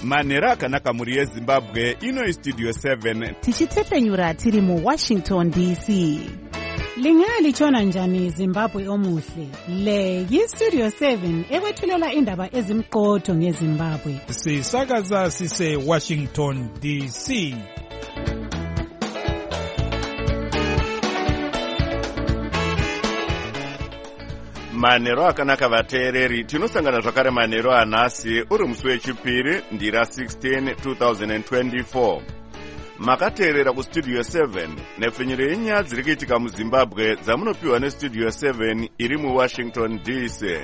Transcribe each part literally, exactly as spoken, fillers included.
manhero akanaka mhuri yezimbabwe. Ino Studio seven tichitepenyura tiri mu Washington D C. Lingalitshona njani Zimbabwe omuhle? Le yi-Studio seven ekwethulela indaba ezimqotho ngeZimbabwe. Sisakaza sise Washington D C. manhero akanaka vateereri. Tinosangana zvakare manhero anhasi uri musi wechipiri ndira sixteen two thousand twenty-four. Makateerera kustudio seven nepfinyiro yenyaya dziri kuitika muZimbabwe dzamunopiwa nestudio seven iri muWashington D C.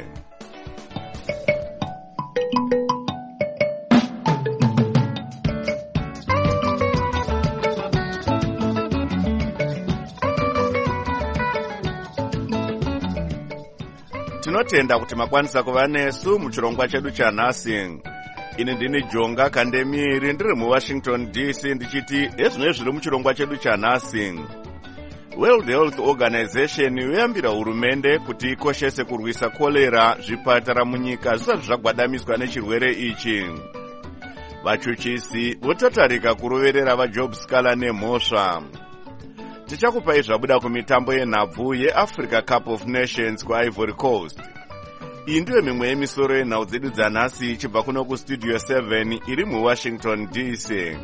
Tinotenda kuti makwanisa kuva nesu muchirongwa chedu chanhasi. Ini ndini Jonga Kandemiri ndiri muWashington D C ndichiti ezvino zviri muchirongwa chedu chanhasi. World Health Organization yoyambira hurumende kuti ikoshese kurwisa kolera zvipatara munyika zvisati zvagwadamiswa nechirwere ichi. Vachuchisi votatarika kuroverera vaJob Scala nemhosva. Tichakupai zvabuda kumitambo yenhabvu yeAfrica Cup of Nations kuIvory Coast. Iyi ndiyo mimwe yemisoro yenhau dzedu dzanhasi ichibva kuno kustudio seven iri muWashington D C.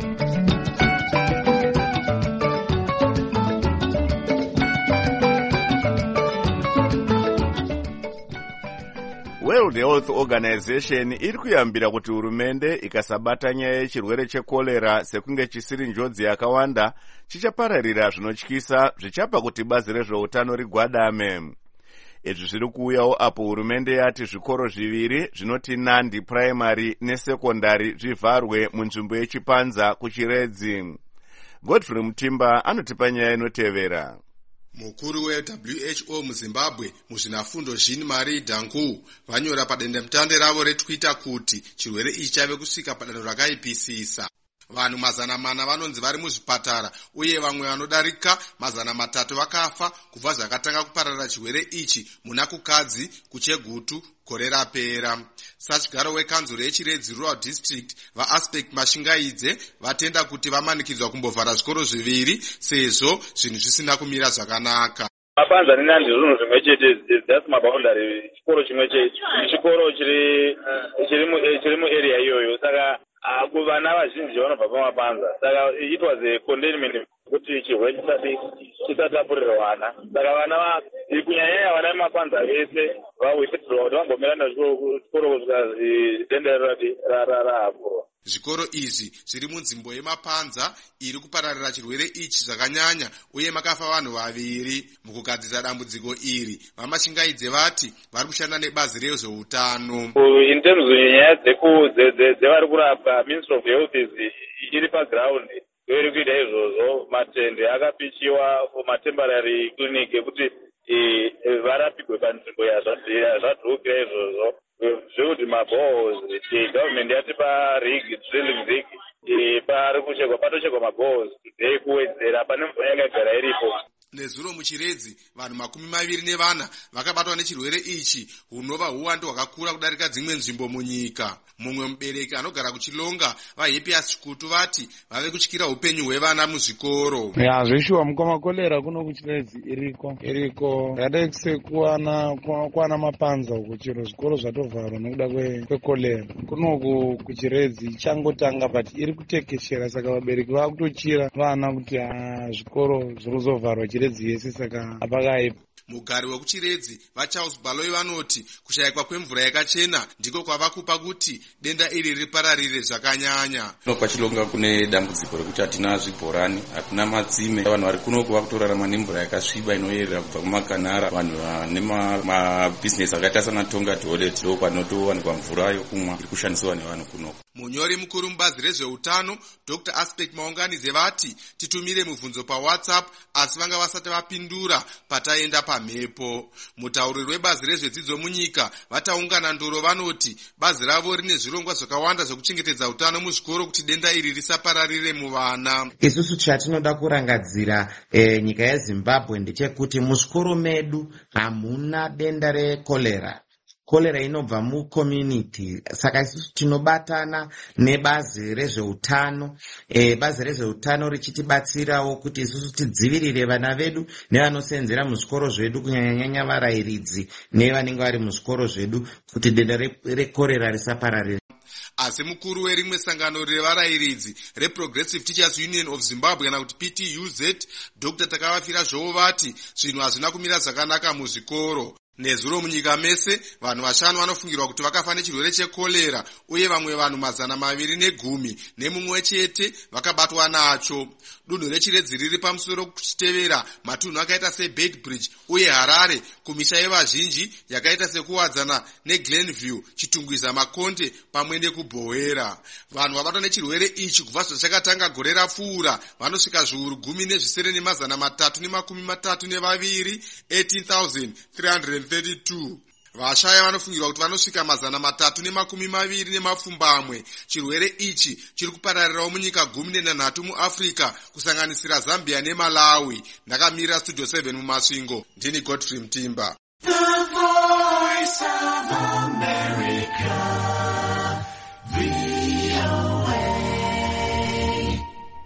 World Health Organization iri kuyambira kuti hurumende ikasabata nyaya yechirwere chekolera sekunge chisiri njodzi yakawanda chichapararira zvinotyisa zvichapa kuti bazi rezveutano rigwadame. Izvi zviri kuuyawo apo hurumende yati zvikoro zviviri zvinoti Nandi Primary nesekondari zvivharwe munzvimbo yechipanza kuChiredzi. Godfrey Mutimba anotipa nyaya inotevera. Mukuru we-W H O muZimbabwe muzvinafundo Jean Marie Danku vanyora padendemutande ravo reTwitter kuti chirwere ichi chave kusvika padanho rakaipisisa. Vanhu mazana mana vanonzi vari muzvipatara uye vamwe vanodarika mazana matatu vakafa kubva zvakatanga kupararira chirwere ichi muna kukadzi kuChegutu gore rapera. Sachigaro wekanzuro yeChiredzi Rural District vaAspect Mashingaidze vatenda kuti vamanikidzwa kumbovhara zvikoro zviviri sezvo zvinhu zvisina kumira zvakanaka. Mapanza neNandi zvinhu zvimwe chete, that's maboundary. Chikoro chimwe chete, chikoro chiri chiri mu area iyoyo, saka kuvana vazhinji vanobva pamapanza. Saka it was a containment kuti chirwere chisati chisatapurirwana. Saka vana kunyanya vana vemapanza vese vawithdraw kuti vangomirana chikoro kusvika denda raapurwa. Zvikoro izvi zviri munzvimbo yemapanza iri kupararira chirwere ichi zvakanyanya uye makafa vanhu vaviri. Mukugadzisa dambudziko iri vaMashingaidze vati vari kushanda nebazi rezveutano. In terms yenyaya dzevari kurapwa, Ministry of Health iri paground iri kuita izvozvo. Matende akapichiwa for matemporary clinic ekuti varapigwe panzvimbo yazvadhukira izvozvo. Zvekuti mabohos government yatipa rig drilling rig pari kuchekwa patochekwa mabohos today kuwedzera pane mvura yakagara iripo. Nezuro muChiredzi vanhu makumi maviri nevana vakabatwa nechirwere ichi hunova huwando hwakakura kudarika dzimwe nzvimbo munyika. Mumwe mubereki anogara kuChilonga vaHappiness Chikutu vati vave kutyira upenyu hwevana muzvikoro. Ya zvishuwa mukoma kolera kuno kuChiredzi iriko iriko yadai kusekuwana kwana mapanza uko chiro zvikoro zvatovharwa nekuda kwekolera. Kuno kuChiredzi changotanga but iri kutekeshera saka vabereki vakutochira vana kuti zvikoro zviri kuzovharwa Chiredzi yese saka apakaipa. Mugari wekuChiredzi vaCharles Baloi vanoti kushayikwa kwemvura yakachena ndiko kwava kupa kuti denda iri ripararire zvakanyanya. Kuno kwaChilonga kune dambudziko rekuti hatina zvibhorani, hatina matsime. Vanhu vari kuno kuva kutorarama nemvura yakasviba inoyerera kubva kumakanara. Vanhu vane mabhizinesi akaita sana Tonga Toilet ndo kwanotowanikwa mvura yokumwa iri kushandiswa nevanhu kuno. Munyori mukuru mubazi rezveutano Doctor Aspect Maunganize vati titumire mubvunzo paWhatsApp asi vanga vasati vapindura pataenda pamhepo. Mutauriri webazi rezvedzidzo munyika vataungana ndoro vanoti bazi ravo rine zvirongwa zvakawanda zvokuchengetedza utano muzvikoro kuti denda iri risapararire muvana. Isusu chatinoda kurangadzira e, nyika yeZimbabwe ndechekuti muzvikoro medu hamuna denda rekolera. Kolera inobva mucommunity. Saka isusu tinobatana nebazi rezveutano, e, bazi rezveutano richitibatsirawo kuti isusu tidzivirire vana vedu nevanosenzera muzvikoro zvedu, kunyanyanyanya varayiridzi nevanenge vari muzvikoro zvedu, kuti denda rekorera risapararira. Asi mukuru werimwe sangano revarayiridzi reProgressive Teachers Union of Zimbabwe kana kuti P T U Z, Doctor Takavafira Zhou vati zvinhu hazvina kumira zvakanaka muzvikoro. Nezuro munyika mese vanhu vashanu vanofungirwa kuti vakafa nechirwere chekolera, uye vamwe vanhu mazana maviri negumi nemumwe chete vakabatwa nacho. Dunhu rechiredzi riri pamusoro kuchitevera matunhu akaita seBedbridge uye Harare, kumisha yevazhinji yakaita sekuwadzana neGlenview, Chitungwiza, Makonde pamwe nekubhowera. Vanhu vabatwa nechirwere ichi kubva zvachakatanga gore rapfuura vanosvika zviuru gumi nezvisere nemazana matatu nemakumi matatu nevaviri, eighteen thousand three hundred thirty-two. Vashaya vanofungirwa kuti vanosvika mazana matatu nemakumi maviri nemapfumbamwe. Chirwere ichi chiri kupararirawo munyika gumi nenhanhatu muAfrica, kusanganisira Zambia neMalawi. Ndakamirira Studio seven mumasvingo. Ndini Godfrey Mtimba. The Voice of America, V O A.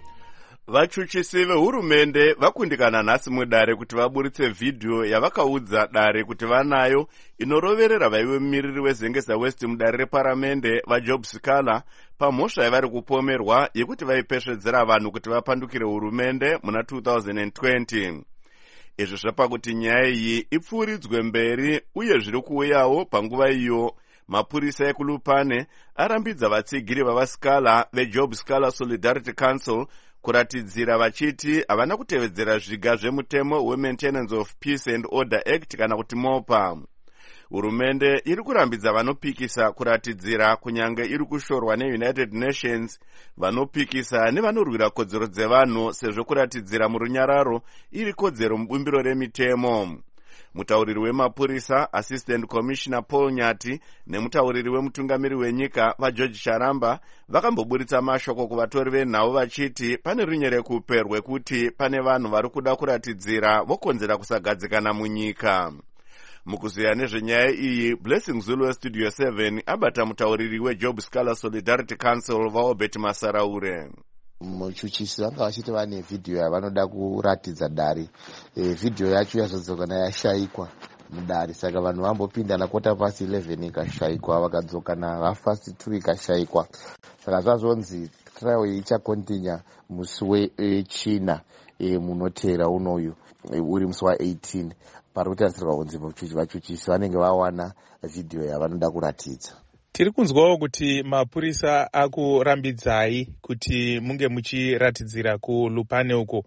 Vachuchisi vehurumende vakundikana nhasi mudare kuti vaburitse vhidhiyo yavakaudza dare kuti vanayo inoroverera vaive mumiriri wezengeza West mudare reparamende vaJob Sikala pamhosva yavari kupomerwa yekuti vaipesvedzera vanhu kuti vapandukire hurumende muna two thousand twenty. Izvi zvapa kuti nyaya iyi ipfuuridzwe mberi, uye zviri kuuyawo panguva iyo mapurisa ekulupane arambidza vatsigiri vavaSikala veJob Sikala Solidarity Council kuratidzira vachiti havana kutevedzera zviga zvemutemo weMaintenance of Peace and Order Act kana kuti MOPA. Hurumende iri kurambidza vanopikisa kuratidzira, kunyange iri kushorwa neUnited Nations, vanopikisa nevanorwira kodzero dzevanhu, sezvo kuratidzira murunyararo iri kodzero mubumbiro remitemo. Mutauriri wemapurisa Assistant Commissioner Paul Nyati nemutauriri wemutungamiri wenyika vaGeorge Charamba vakamboburitsa mashoko kuvatori venhau vachiti pane runyerekupe rwekuti pane vanhu vari kuda kuratidzira vokonzera kusagadzikana munyika. Mukuziya nezvenyaya iyi, Blessing Zulu weStudio seven abata mutauriri weJob Sikala Solidarity Council vaObert Masaraure. Muchuchisi vanga vachiti vane vhidhiyo yavanoda kuratidza dare. E, vhidhiyo yacho yazvodzokana yashayikwa mudare, saka vanhu vambopindana kota pasi eleven ikashayikwa, vakadzokana hafast two ikashayikwa. Saka zvazvonzi trial iyi ichakontinya musi wechina e, munotera unoyu e, uri musi wa-eighteen. Pari kutarisirwa kunzi vachuchisi vanenge vawana vhidhiyo yavanoda kuratidza. Tiri kunzwawo kuti mapurisa akurambidzai kuti munge muchiratidzira kuLupane uko,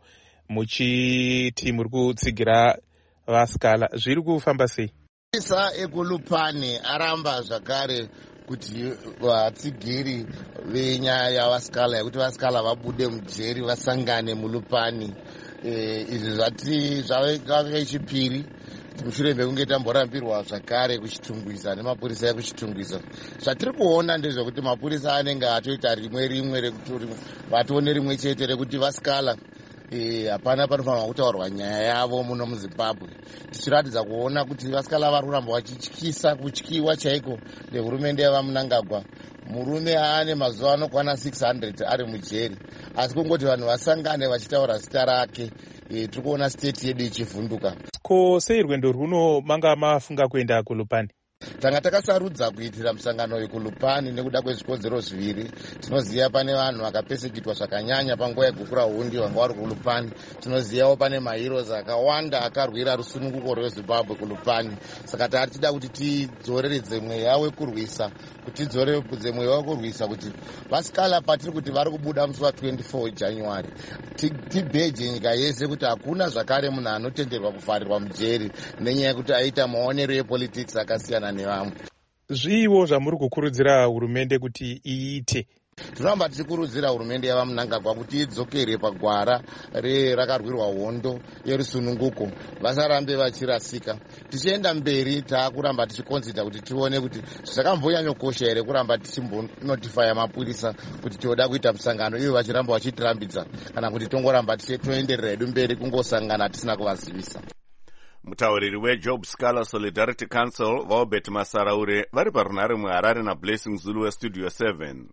muchiti muri kutsigira vaSikala. Zviri kufamba sei? Mapurisa ekuLupane aramba zvakare kuti vatsigiri venyaya yavaSikala yekuti vaSikala vabude mujeri vasangane muLupane. E, izvi zvati zvave chipiri mushure mekunge tamborambirwa zvakare kuchitungwiza nemapurisa ekuchitungwiza. Zvatiri kuona ndezvekuti mapurisa anenge atoita rimwe rimwe rekuti vatione rimwe chete rekuti vaSikala hapana panofanirwa kutaurwa nyaya yavo muno muZimbabwe, tichiratidza kuona kuti vaSikala vari kuramba vachityisa kutyiwa chaiko nehurumende yavaMnangagwa. Murume aane mazuva anokwana six hundred ari mujeri, asi kungoti vanhu vasangane vachitaura zita rake. E, tiri kuona state yedu ichivhunduka. Ko sei rwendo rwuno manga mafunga kuenda kuLupane? Tanga takasarudza kuitira musangano wekuLupane nekuda kwezvikodzero zviviri. Tinoziva pane vanhu vakapesekitwa zvakanyanya panguva yegukura hundi vanga vari kuLupane. Tinozivawo pane maheroes akawanda akarwira rusununguko rweZimbabwe kuLupane. Saka tari tida kuti tidzoreredze mweya wekurwisa, kuti tidzoreredze mweya wekurwisa kuti vaSikala patiri kuti vari kubuda musi wa-twenty-four January tibheje nyika yese kuti hakuna zvakare munhu anotenderwa kuvharirwa mujeri nenyaya yekuti aita maonero epolitics akasiyana nevamwe. Zviwo zvamuri kukurudzira hurumende kuti iite? Tinoramba tichikurudzira hurumende yavaMnangagwa kuti idzokere pagwara rakarwirwa hondo yerusununguko, vasarambe vachirasika. Tichienda mberi taakuramba tichikonzida kuti tione kuti zvakambonyanyokosha here kuramba tichimbonotifaya mapurisa kuti tioda kuita musangano ivo vachiramba vachitirambidza, kana kuti tongoramba toenderera hedu mberi kungosangana tisina kuvazivisa. Mutauriri weJob Scholar Solidarity Council vaobet Masaraure vari parunhare muHarare naBlessing Zulu weStudio seven.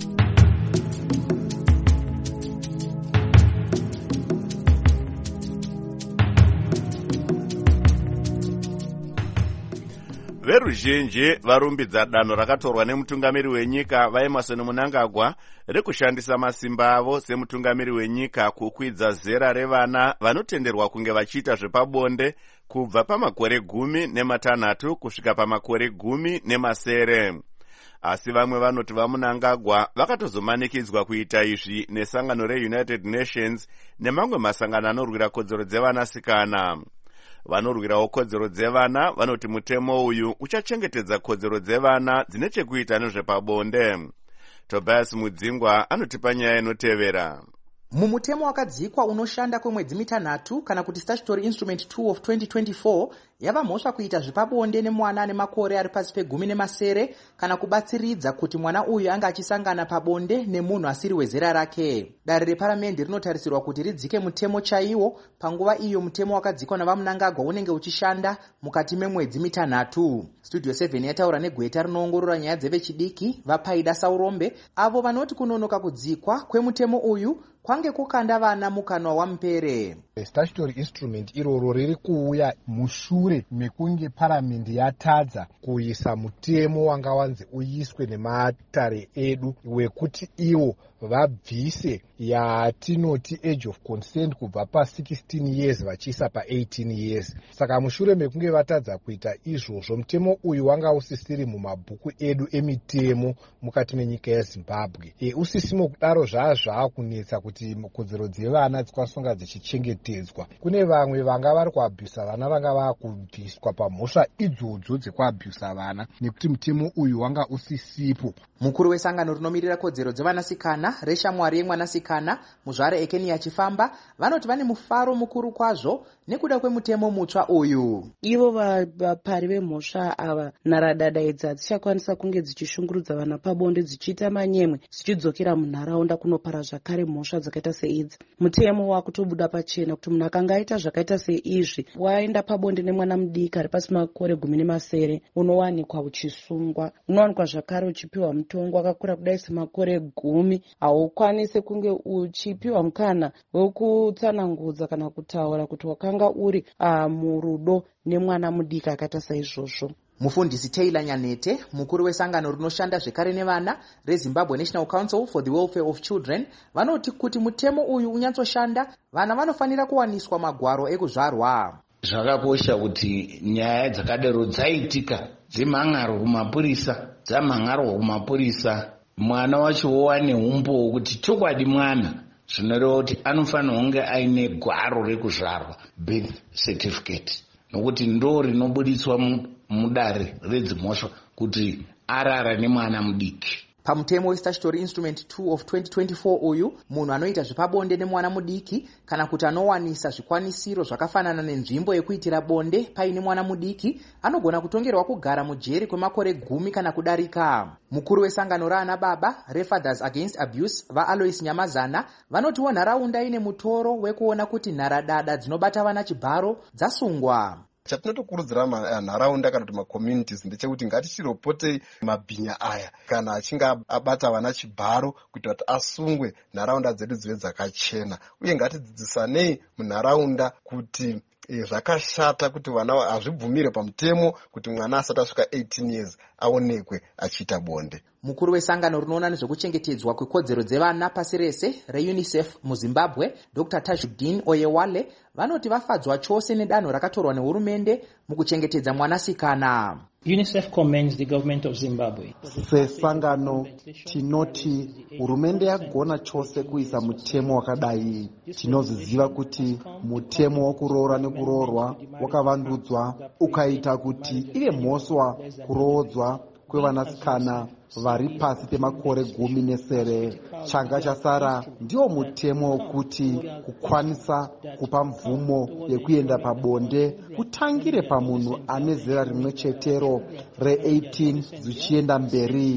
Veruzhinji varumbidza danho rakatorwa nemutungamiri wenyika vaEmmerson Mnangagwa rekushandisa masimba avo semutungamiri wenyika kukwidza zera revana vanotenderwa kunge vachiita zvepabonde kubva pamakore gumi nematanhatu kusvika pamakore gumi nemasere. Asi vamwe vanoti vaMnangagwa vakatozomanikidzwa kuita izvi nesangano reUnited Nations nemamwe masangano anorwira kodzero dzevanasikana. Vanorwirawo kodzero dzevana vanoti mutemo uyu uchachengetedza kodzero dzevana dzine chekuita nezvepabonde. Tobias Mudzingwa anotipa nyaya inotevera. Mumutemo wakadzikwa unoshanda kwemwedzi mitanhatu kana kuti Statutory Instrument two of twenty twenty-four yava mhosva kuita zvepabonde nemwana ane makore ari pasi pegumi nemasere kana kubatsiridza kuti mwana uyu anga achisangana pabonde nemunhu asiri wezera rake. Dare reparamende rinotarisirwa kuti ridzike mutemo chaiwo panguva iyo mutemo wakadzikwa navaMnangagwa unenge uchishanda mukati memwedzi mitanhatu. Studio seven yataura negweta rinoongorora nyaya dzevechidiki vaPaida Saurombe avo vanoti kunonoka kudzikwa kwemutemo uyu kwange kukanda vana mukanwa wamupere. Statutory instrument iroro riri kuuya mushure mekunge paramendi yatadza kuisa mutemo wanga wanzi uiswe nematare edu wekuti iwo vabvise yatinoti age of consent kubva pa sixteen years vachiisa pa eighteen years. Saka mushure mekunge vatadza kuita izvozvo mutemo uyu wanga usisiri mumabhuku edu emitemo mukati menyika yeZimbabwe. E, usisimo kudaro zvazva kunetsa kuti kodzero dzevana dzikasonga dzichengetedzwa. Kune vamwe vanga vari kuabhisa vana vanga vakubviswa pamhosva idzodzo dzekuabhisa vana nekuti mutemo uyu wanga usisipo. Mukuru wesangano rinomirira kodzero dzevanasikana reshamwari yemwanasikana muzvare Ekeni achifamba vanoti vane mufaro mukuru kwazvo nekuda kwemutemo mutsva uyu. Ivo vapari vemhosva ava naradada idzi dzichakwanisa kunge dzichishungurudza vana pabonde dzichiita manyemwe dzichidzokera munharaunda kunopara zvakare mhosva dzakaita seidzi. Mutemo wakutobuda pachena kuti munhu akanga aita zvakaita seizvi waenda pabonde nemwana mudiki ari pasi makore gumi nemasere unowanikwa uchisungwa. Unowanikwa zvakare uchipiwa mutongo wakakura kudai semakore gumi. Haukwanisi kunge uchipiwa mukana wekutsanangudza kana kutaura kuti wakanga uri uh, murudo nemwana mudiki akaita saizvozvo. Mufundisi Taylor Nyanete, mukuru wesangano rinoshanda zvekare nevana reZimbabwe National Council for the Welfare of Children, vanoti kuti mutemo uyu unyatsoshanda vana vanofanira kuwaniswa magwaro ekuzvarwa. Zvakakosha kuti nyaya dzakadaro dzaitika dzemhangaro kumapurisa dzamhangarwa kumapurisa mwana wacho wowane umbo hwekuti chokwadi mwana zvinoreva kuti anofanira kunge aine gwaro rekuzvarwa birth certificate nokuti ndo rinobuditswa mudare redzimhosva kuti arara nemwana mudiki. Pamutemo weStatutory Instrument two of twenty twenty-four uyu munhu anoita zvepabonde nemwana mudiki kana kuti anowanisa zvikwanisiro zvakafanana nenzvimbo yekuitira bonde paine mwana mudiki anogona kutongerwa kugara mujeri kwemakore gumi kana kudarika. Mukuru wesangano raana baba reFathers Against Abuse vaAlois Nyamazana vanotiwo nharaunda ine mutoro wekuona kuti nharadada dzinobata vana chibharo dzasungwa. Chatinotokurudzira nharaunda kana kuti macommunities ndechekuti ngatichiropotei mabhinya aya kana achinge abata vana chibharo kuitira kuti asungwe nharaunda dzedu dzive dzakachena, uye ngatidzidzisanei munharaunda kuti e, zvakashata kuti vana hazvibvumire pamutemo kuti mwana asati asvika eighteen years aonekwe achiita bonde. Mukuru wesangano rinoona nezvekuchengetedzwa kwekodzero dzevana pasi rese reUNICEF muZimbabwe Doctor Tajuddin Oyewale vanoti vafadzwa chose nedanho rakatorwa nehurumende mukuchengetedza mwanasikana. UNICEF commends the government of Zimbabwe. Sesangano tinoti hurumende yagona chose kuisa mutemo wakadai. Tinoziziva kuti mutemo wokuroora nekuroorwa wakavandudzwa ukaita kuti ive mhosva kuroodzwa kwevanasikana vari pasi pemakore gumi nesere. Changa chasara ndiwo mutemo wokuti kukwanisa kupa mvumo yekuenda pabonde kutangire pamunhu ane zera rimwe chetero re eighteen zvichienda mberi.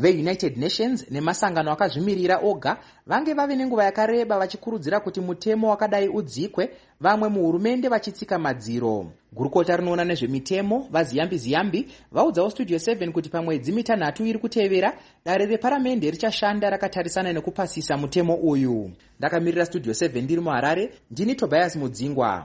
veunited nations nemasangano akazvimirira oga vange vave nenguva yakareba vachikurudzira kuti mutemo wakadai udzikwe, vamwe muhurumende vachitsika madziro. Gurukota rinoona nezvemitemo vaziyambi ziyambi vaudzawo studio seven kuti pamwedzi mitanhatu iri kutevera dare reparamende richashanda rakatarisana nekupasisa mutemo uyu. Ndakamirira studio seven ndiri muHarare, ndini Tobias Mudzingwa.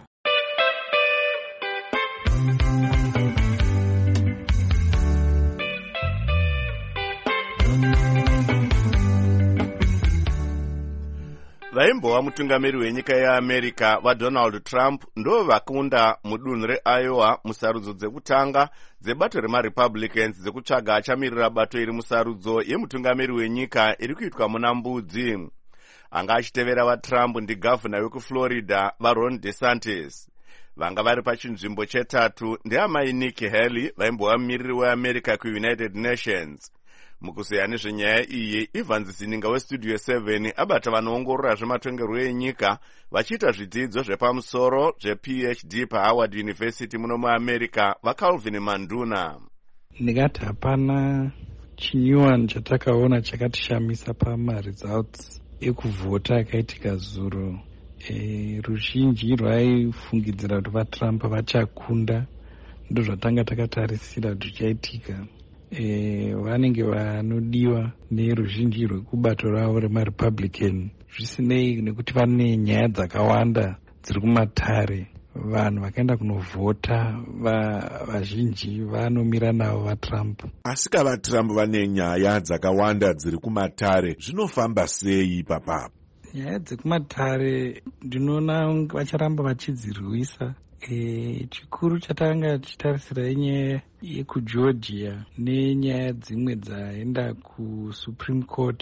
vaimbova mutungamiri wenyika yeamerica vadonald trump ndo vakunda mudunhu reiowa musarudzo dzekutanga dzebato remarepublicans dzekutsvaga achamirira bato iri musarudzo yemutungamiri wenyika iri kuitwa muna mbudzi. anga achitevera vatrump ndi gavhuna wekuflorida varon desantis. vanga vari pachinzvimbo chetatu ndeamai Nikki Haley vaimbova mumiriri weamerica kuunited nations. mukuzeya nezvenyaya iyi Evans Zininga westudio seven abata vanoongorora zvematongerwo enyika vachiita zvidzidzo zvepamusoro zvePhD paHoward University muno muamerica vaCalvin Manduna. ndingati hapana chinyuwani chatakaona chakatishamisa pamaresults ekuvhota akaitika zuro. E, ruzhinji rwaifungidzira kuti vatrump vachakunda, ndo zvatanga takatarisira kuti zvichaitika. E, vanenge vanodiwa neruzhinji rwekubato ravo remarepublican, zvisinei nekuti vane nyaya dzakawanda dziri kumatare. vanhu vakaenda kunovhota vazhinji vanomira navo vatrump. asi ka vatrump vane nyaya dzakawanda dziri kumatare, zvinofamba sei papapa? nyaya dzekumatare ndinoona vacharamba vachidzirwisa. E, chikuru chatanga tichitarisira inyaya yekugeorgia nenyaya dzimwe dzaenda kusupreme court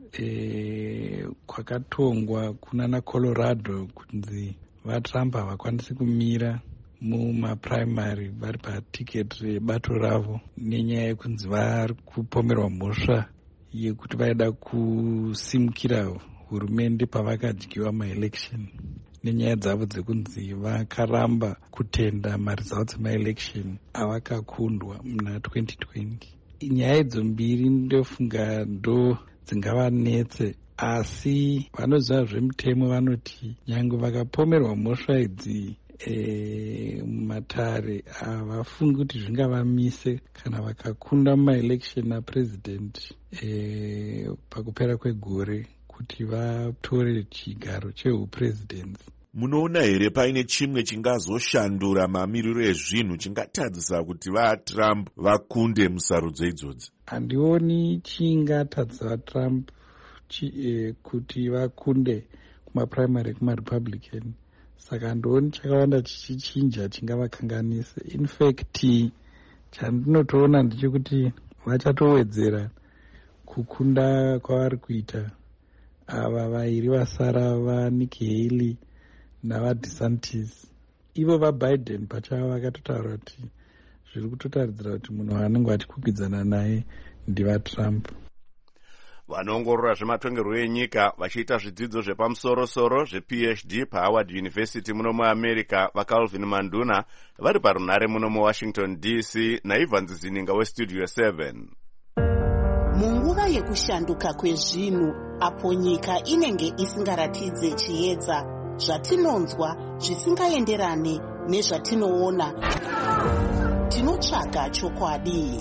e, kwakatongwa kunana colorado kunzi vatrump havakwanisi kumira mumaprimary vari patiketi rebato ravo nenyaya yekunzi vari kupomerwa mhosva yekuti vaida kusimukira hurumende pavakadyiwa maelection, nenyaya dzavo dzekunzi vakaramba kutenda maresults emaelection avakakundwa muna twenty twenty. nyaya idzo mbiri ndofunga ndo dzingavanetse, asi vanoziva zvemutemo vanoti nyange vakapomerwa mhosva idzi e, mumatare havafungi kuti zvingavamise kana vakakunda mumaelection apresident e, pakupera kwegore kuti vatore chigaro cheupresidency. munoona here paine chimwe chingazoshandura mamiriro ezvinhu chingatadzisa kuti vatrump vakunde musarudzo idzodzi? handioni chingatadzisa vatrump chi, eh, kuti vakunde kumaprimary ekumarepublican, saka handioni chakawanda chichichinja chingavakanganise. infact chandinotoona ndechekuti vachatowedzera kukunda kwavari kuita ava vairi vasara vaNikki Haley navaDesantis. ivo vaBiden pachavo vakatotaura kuti zviri kutotaridzira kuti munhu anenge achikwikwidzana naye ndivatrump. vanoongorora zvematongerwo enyika vachiita zvidzidzo zvepamusorosoro zvePhD paHoward University muno muamerica vaCalvin Manduna vari parunhare muno muWashington D C naEvans Zininga westudio seven. munguva yekushanduka kwezvinhu apo nyika inenge isingaratidze chiedza, zvatinonzwa zvisingaenderane nezvatinoona, tinotsvaga chokwadi.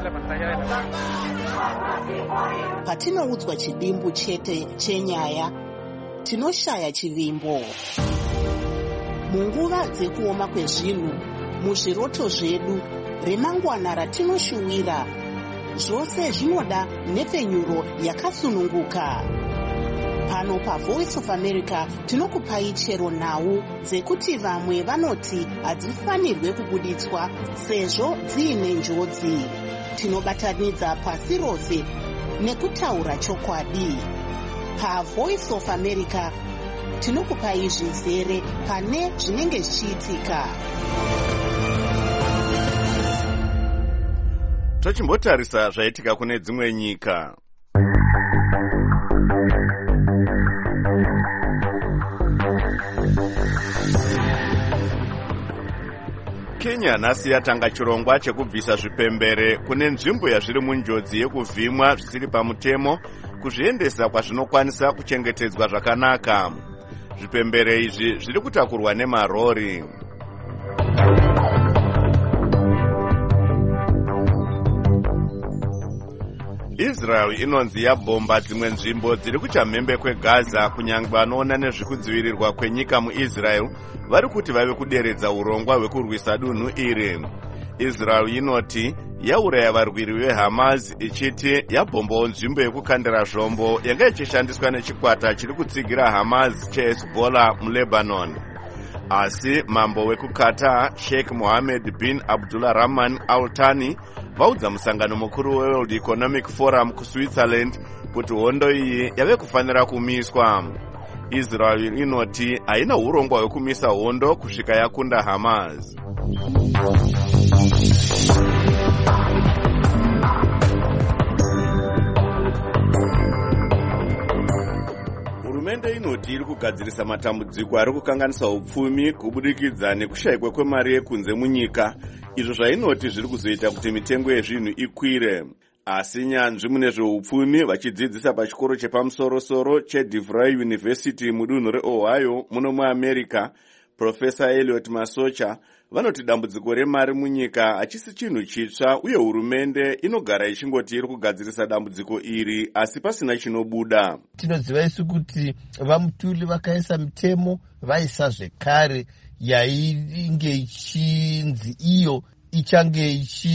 patinoudzwa chidimbu chete chenyaya, tinoshaya chivimbo. munguva dzekuoma kwezvinhu, muzviroto zvedu, remangwana ratinoshuwira, zvose zvinoda nepfenyuro yakasununguka. pano paVoice of America tinokupai chero nhau dzekuti vamwe vanoti hadzifanirwe kubuditswa sezvo dziine njodzi. tinobatanidza pasi rose nekutaura chokwadi. paVoice of America tinokupai zvizere pane zvinenge zvichiitika. tochimbotarisa zvaitika kune dzimwe nyika. kenya nhasi yatanga chirongwa chekubvisa zvipembere kune nzvimbo yazviri munjodzi yekuvhimwa zvisiri pamutemo kuzviendesa kwazvinokwanisa kuchengetedzwa zvakanaka. Zvipembere izvi zviri kutakurwa nemarori. Israel inonzi yabhomba dzimwe nzvimbo dziri kuchamhembe kweGaza. Kunyange vanoona nezvekudzivirirwa kwenyika muIsrael vari kuti vave kuderedza urongwa hwekurwisa dunhu iri. Israel inoti yauraya varwiri veHamas ichiti yabhombawo nzvimbo yekukandira zvombo yanga ichishandiswa nechikwata chiri kutsigira Hamas cheHezbollah muLebanon. Asi mambo wekuqatar Sheikh Mohammed bin Abdullah Rahman Al Thani vaudza musangano mukuru weWorld Economic Forum kuSwitzerland kuti hondo iyi yave kufanira kumiswa. Israel inoti haina urongwa hwekumisa hondo kusvika yakunda Hamas. Hurumende inoti iri kugadzirisa matambudziko ari kukanganisa upfumi kubudikidza nekushayikwa kwemari yekunze munyika, izvo zvainoti zviri kuzoita kuti mitengo yezvinhu ikwire. Asi nyanzvi mune zveupfumi vachidzidzisa pachikoro chepamusoro-soro cheDeVry University mudunhu reOhio muno muAmerica, Profesa Elliot Masocha vanoti dambudziko remari munyika hachisi chinhu chitsva uye hurumende inogara ichingoti iri kugadzirisa dambudziko iri asi pasina chinobuda. Tinoziva isu kuti vamutuli vakaisa mitemo vaisa zvekare yainge ichinzi iyo ichange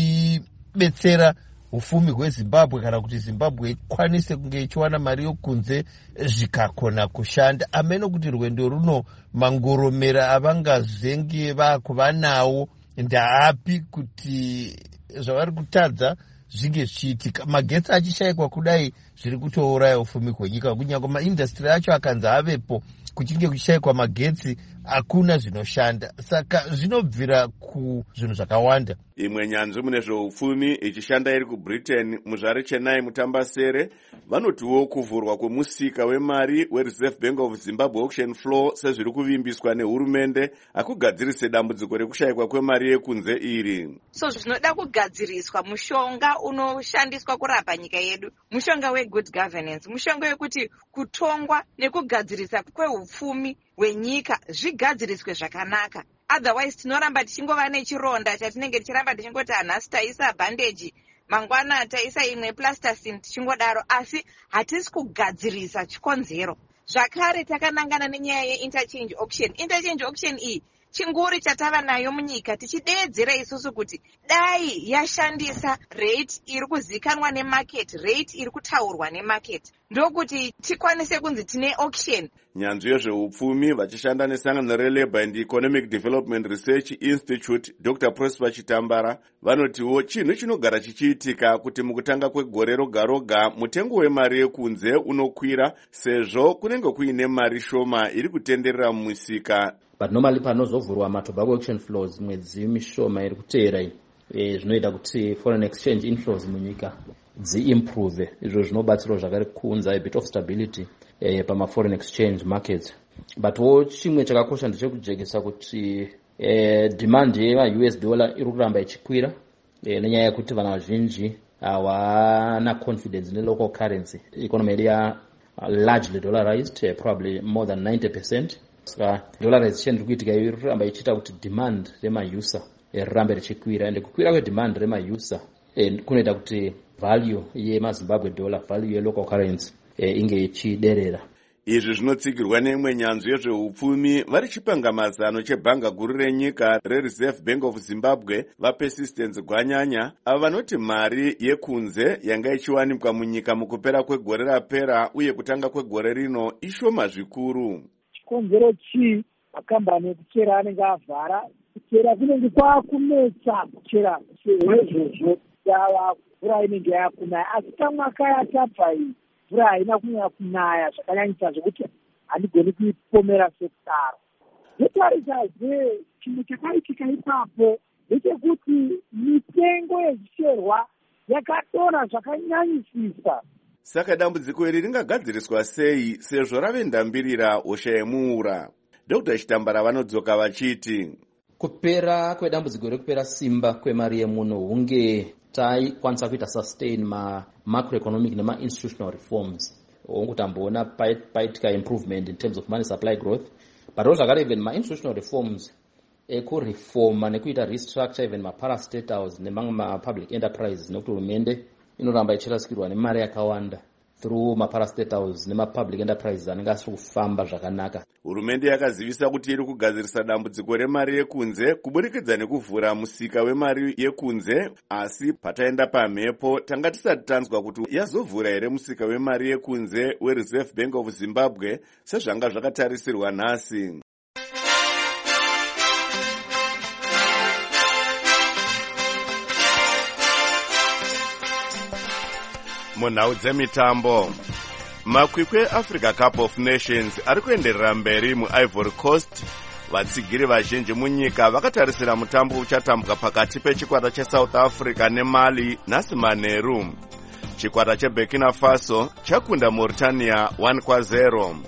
ichibetsera ufumi hweZimbabwe kana kuti Zimbabwe ikwanise kunge ichiwana mari yokunze zvikakona kushanda. Ameno kuti rwendo runo mangoromera avangazenge vakuva nawo ndaapi kuti zvavari kutadza zvinge zvichiitika. Magetsi achishayikwa kudai zviri kutouraya ufumi hwenyika. Kunyange maindastri acho akanzi avepo kuchinge kushayikwa magetsi hakuna zvinoshanda. Saka zvinobvira kuzvinhu zvakawanda. Imwe nyanzvi mune zveupfumi ichishanda iri kuBritain muzvare Chennai mutambasere vanotiwo kuvhurwa kwemusika wemari weReserve Bank of Zimbabwe auction floor sezviri kuvimbiswa nehurumende hakugadzirise dambudziko rekushayikwa kwemari yekunze iri. So zvinoda kugadziriswa mushonga unoshandiswa kurapa nyika yedu, mushonga wegood governance, mushonga wekuti kutongwa nekugadzirisa kweupfumi hwenyika zvigadziriswe zvakanaka. Otherwise tinoramba tichingova nechironda chatinenge tichiramba tichingoti anhasi taisa bandage, mangwana taisa imwe plasticine tichingodaro, asi hatisi kugadzirisa chikonzero. Zvakare takanangana nenyaya yeinterchange auction. Interchange auction iyi chinguri chatava nayo munyika tichideedzera isusu kuti dai yashandisa rate iri kuzikanwa nemarket, rate iri kutaurwa nemarket, ndokuti tikwanise kunzi tine auction. Nyanzvi yezveupfumi vachishanda nesangano reLabour and Economic Development Research Institute Doctor Prosper Chitambara vanotiwo chinhu chinogara chichiitika kuti mukutanga kwegore roga roga mutengo wemari yekunze unokwira sezvo kunenge kuine mari shoma iri kutenderera mumisika. But normally panozovhurwa matobacco auction floors mwedzi mishoma iri kuteera iyi zvinoita kuti foreign exchange inflows munyika dziimprove, izvo zvinobatsira zvakare kuunza a bit of stability eh, pama foreign exchange markets. But wo chimwe chakakosha ndechekujekesa kuti eh, demand yema-U S dollar iri kuramba ichikwira eh, nenyaya yekuti vanhu vazhinji hawana confidence ne local currency. Economy yedu ya largely dollarized, eh, probably more than ninety percent. Saka dollarization iri kuitika iri kuramba ichiita kuti demand remauser rirambe richikwira, ende kukwira kwedemand remauser kunoita kuti value yemaZimbabwe dollar, value yelocal currency inge ichiderera. Izvi zvinotsigirwa neimwe nyanzvi yezveupfumi vari chipangamazano chebhanga guru renyika reReserve Bank of Zimbabwe vaPersistence Gwanyanya ava vanoti mari yekunze yanga ichiwanikwa munyika mukupera kwegore rapera uye kutanga kwegore rino ishoma zvikuru. Chikonzero chii? Makambani ekuchera anenge avhara, kuchera kunenge kwakunetsa kuchera sezvozvo yava mvura inenge yakunaya, asi kamwaka yatabva iyi mvura haina kunyanya kunaya zvakanyanyisa zvokuti handigoni kuipomera sekudaro. Zvetarisazve chinhu chakaitika ipapo ndechekuti mitengo yezvicherwa yakadonha zvakanyanyisisa. Saka dambudziko iri ringagadziriswa sei sezvo rave ndambirira hosha yemuura? Doctor Chitambara vanodzoka vachiti kupera kwedambudziko rekupera simba kwemari yemunhu hunge taikwanisa kuita sustain ma-macroeconomic nema-institutional reforms onguti amboona paitika improvement in terms of money supply growth, but also zvakare even ma-institutional reforms ekureforma nekuita restructure even maparastatals nemamwe mapublic enterprises, nekuti hurumende inoramba ichirasikirwa nemari yakawanda through maparastatals nemapublic enterprises anenge asiri kufamba zvakanaka. Hurumende yakazivisa kuti iri kugadzirisa dambudziko remari yekunze kuburikidza nekuvhura musika wemari yekunze, asi pataenda pamhepo tanga tisati tanzwa kuti yazovhura here musika wemari yekunze weReserve Bank of Zimbabwe sezvanga zvakatarisirwa nhasi. Munhau dzemitambo, makwikwi eAfrica Cup of Nations ari kuenderera mberi muIvory Coast. Vatsigiri vazhinji munyika vakatarisira mutambo uchatambwa pakati pechikwata cheSouth Africa neMali nhasi manheru. Chikwata cheBurkina Faso chakunda Mauritania one kwa zero.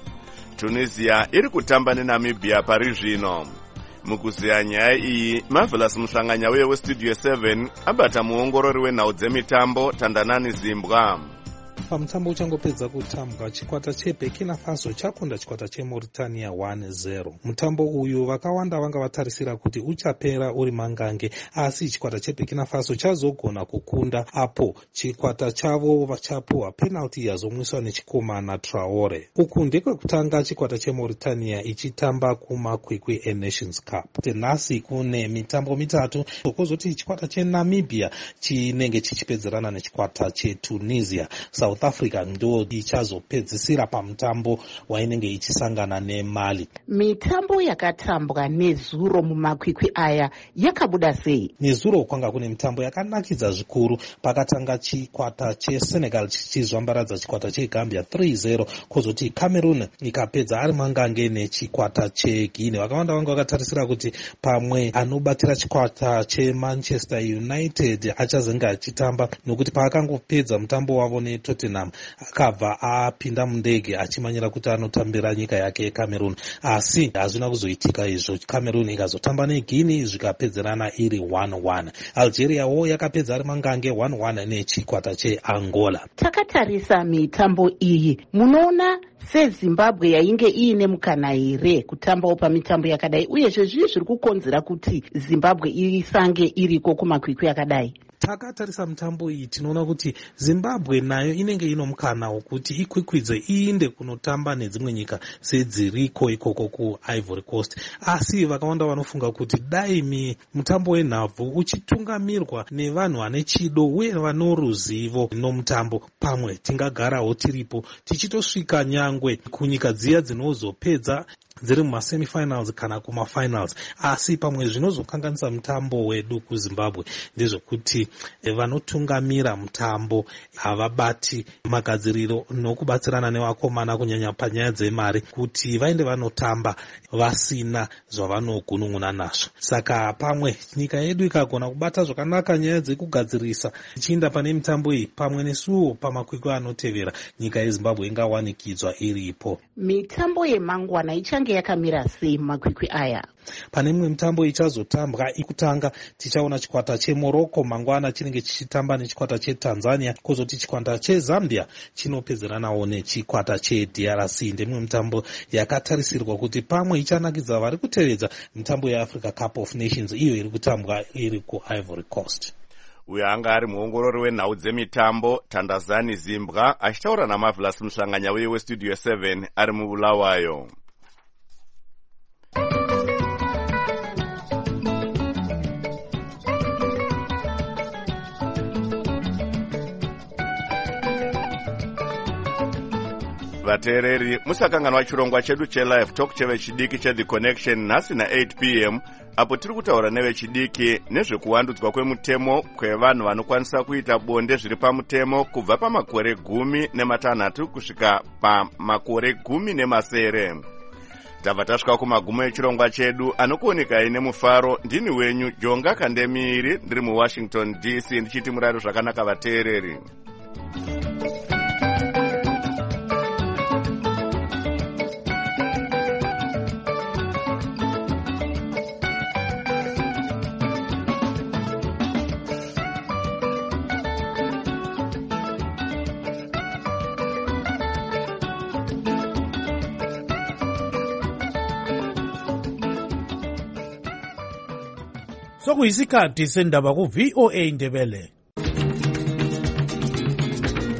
Tunisia iri kutamba neNamibia pari zvino. Mukuziya nyaya iyi, Marvelous Muhlanganya uye weStudio seven abata muongorori wenhau dzemitambo Tandanani Zimbwa. Pamutambo uchangopedza kutambwa, chikwata cheBurkina Faso chakunda chikwata cheMauritania one zero. Mutambo uyu vakawanda vanga vatarisira kuti uchapera uri mangange, asi chikwata cheBurkina Faso chazogona kukunda apo chikwata chavo vachapuwa penalty yazomwiswa nechikomana Traore. Uku ndekwekutanga chikwata cheMauritania ichitamba kumakwikwi eNations Cup. Tenhasi kune mitambo mitatu, kozoti chikwata cheNamibia chinenge chichipedzerana nechikwata cheTunisia. South Africa ndo ichazopedzisira pamutambo wainenge ichisangana neMali. Mitambo yakatambwa nezuro mumakwikwi aya yakabuda sei? Nezuro kwanga kune mitambo yakanakidza zvikuru. Pakatanga chikwata cheSenegal chichizvambaradza chikwata cheGambia three zero, kozoti Cameroon ikapedza ari mangange nechikwata cheGuinea. Vakawanda vanga vakatarisira kuti pamwe anobatira chikwata cheManchester United achazenge achitamba, nokuti paakangopedza mutambo wavo neTottenham akabva apinda mundege achimanyira kuti anotambira nyika yake yeCameroon, asi hazvina kuzoitika izvo. Cameroon ikazotamba neGuinea zvikapedzerana iri one one. Algeria wo yakapedza ari mangange one one nechikwata cheAngola. Takatarisa mitambo iyi, munoona seZimbabwe yainge iine mukana here kutambawo pamitambo yakadai, uye zvezvii zviri kukonzera kuti Zimbabwe isange iriko kumakwikwi akadai? Takatarisa mitambo iyi tinoona kuti Zimbabwe nayo inenge ino mukana wokuti ikwikwidze iinde kunotamba nedzimwe nyika sedziriko ikoko kuIvory Coast, asi vakawanda vanofunga kuti dai mutambo wenhabvu uchitungamirwa nevanhu vane chido uye vano ruzivo nomutambo, pamwe tingagarawo tiripo tichitosvika nyangwe kunyika dziya dzinozopedza dziri mumasemifinals kana kumafinals, asi pamwe zvinozokanganisa mutambo wedu kuZimbabwe ndezvekuti vanotungamira mutambo havabati magadziriro nokubatsirana nevakomana kunyanya panyaya dzemari kuti vaende vanotamba vasina zvavanogunun'una nazvo. Saka pamwe nyika yedu ikagona kubata zvakanaka nyaya dzekugadzirisa ichiinda pane mitambo iyi, pamwe nesuwo pamakwikwi anotevera nyika yeZimbabwe ingawanikidzwa iripo. Mitambo yemangwana ichange yakamira sei mumakwikwi aya? Pane imwe mitambo ichazotambwa. Ikutanga tichaona chikwata cheMorocco mangwana chinenge chichitamba nechikwata cheTanzania, kozoti chikwata cheZambia chinopedzeranawo nechikwata cheD R C. Ndemwe mitambo yakatarisirwa kuti pamwe ichanakidza vari kutevedza mitambo yeAfrica Cup of Nations iyo iri kutambwa iri kuIvory Coast. Uyo anga ari muongorori wenhau dzemitambo Tandazani Zimbwa achitaura naMarvelous Muhlanganya uye weStudio seven ari muBulawayo. Vateereri, musakanganwa chirongwa chedu chelive talk chevechidiki cheThe Connection nhasi na eight p m apo tiri kutaura nevechidiki nezvekuwandudzwa kwemutemo kwevanhu vanokwanisa kuita bonde zviri pamutemo kubva pamakore gumi nematanhatu kusvika pamakore gumi nemasere. Tabva tasvika kumagumo echirongwa chedu. Anokuonekai nemufaro ndini wenyu Jonga Kandemiri, ndiri muWashington D C ndichiti murari zvakanaka vateereri. sokuyisikhathi sendaba ku-V O A Ndebele.